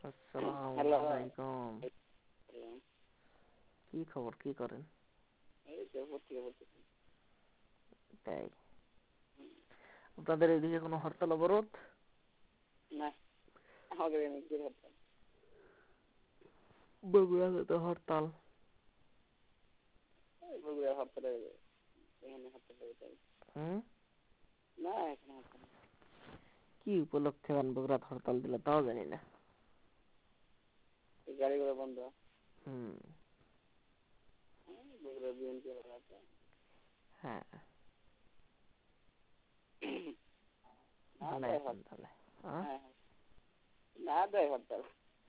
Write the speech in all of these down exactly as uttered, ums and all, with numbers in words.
আসসালামু হ্যালো। আলাইকুম। কি খবর, কি করেন? এই তো পত্রিকা পড়তেছি। তাই আপনাদের এদিকে কোনো হরতাল অবরোধ? না, আমাদের এখানে কি হরতাল? বগুড়াতে তো হরতাল। এই বগুড়া হরতালে এখানে হরতাল হয়ে হুম না, এখানে হরতাল না। কি উপলক্ষে বগুড়াতে হরতাল দিল তাও জানি না। এই গাড়িগুলো বন্ধ। হুম বগুড়া বিএনপি আছে। হ্যাঁ, না ভালো দেয় আছেন হরতাল। তাহলে? হ্যাঁ হ্যাঁ হ্যাঁ, না দেয় হরতাল।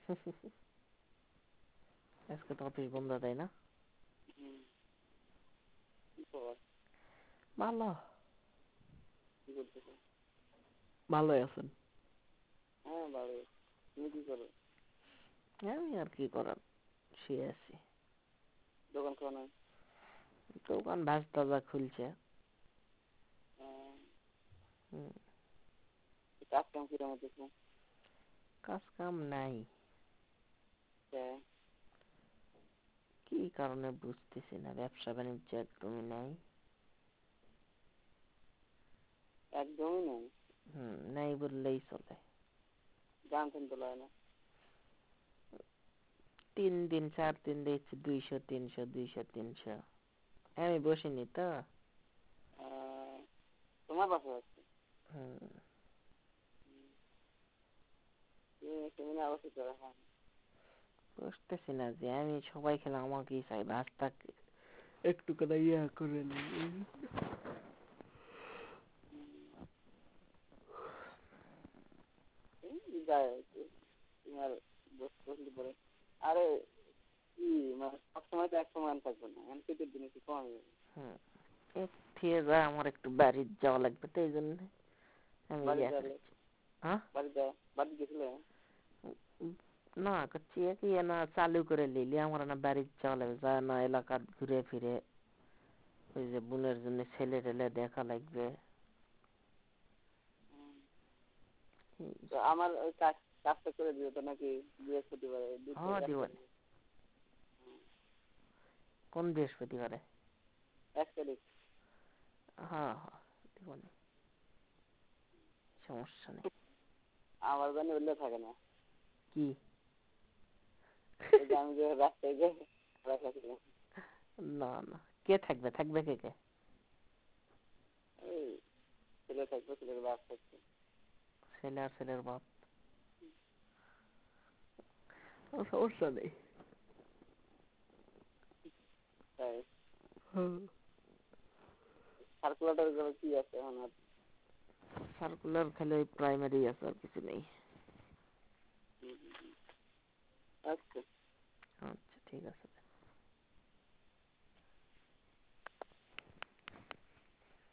আজকে তো অফিস বন্ধ, তাই না? হুম, কি খবর? ভালো। কি করতেছো? ভালোই আছেন? হ্যাঁ ভালো। তুমি কি করো? আমি আর কি করার, শুয়ে আছি। দোকান খোলা নাই? দোকান ভাজ তাজা খুলছে। হ্যাঁ, হুম, কাজ কাম কিরম হতেছে? কাজ কাম নাই। হ্যাঁ, কি কারণে বুঝতেছি না, ব্যবসা বাণিজ্য একদমই নাই। একদমই নেই। হুম নাই বললেই চলে। গান টান তোলা হয় না? তিন দিন চার দিন দেখছি দুইশো তিনশো দুইশো তিনশো। আমি বসিনি তো। আহ, তোমার বাসা আছে? হুম, তুমি অবশ্যই করা হয়। বুঝতেছি না যে আমি সবাই খেলে আমাকেই চাই, রাস্তাকে একটু করে ইয়া করে নিই। তোমার বসলে পরে আরে কি মানে সবসময় তো এক সমান থাকবে না, এখন শীতের দিনে একটু কম যাবে। হুম ঠিক যা, আমার একটু বাড়ি যাওয়া লাগবে তো, এই জন্য আমি বাড়ি ইয়া যাবে? করেছি। হ্যাঁ, বাড়ি যাওয়া বাড়ি গেছিলে? না করছি কি না চালু করে লিলি আমার না বাড়ি যাওয়া লাগবে, যা না এলাকা ঘুরে ফিরে ওই যে বোনের জন্য ছেলে টেলে দেখা লাগবে। তো আমার ওই কাজ কাজটা করে দিও তো নাকি? বৃহস্পতিবারে দুই হ্যাঁ তারিখ এক দিবনি। তারিখ কোন বৃহস্পতিবারে? এক তারিখ হ্যাঁ হ্যাঁ দিবনি, সমস্যা নেই। আমার জানি উল্লেখ থাকে না। কি? ওই যে আমি যে রাস্তায় যে রাখাছিলাম, না না, কে থাকবে? থাকবে কে কে? এই ছেলে থাকবে, ছেলের বাপ থাকবে। ছেলে আর ছেলের বাপ? সমস্যা নেই। তাই হুম, সার্কুলারের কি আছে এখন আর? সার্কুলার খালি ওই প্রাইমারি আছে, আর কিছু নেই। আচ্ছা।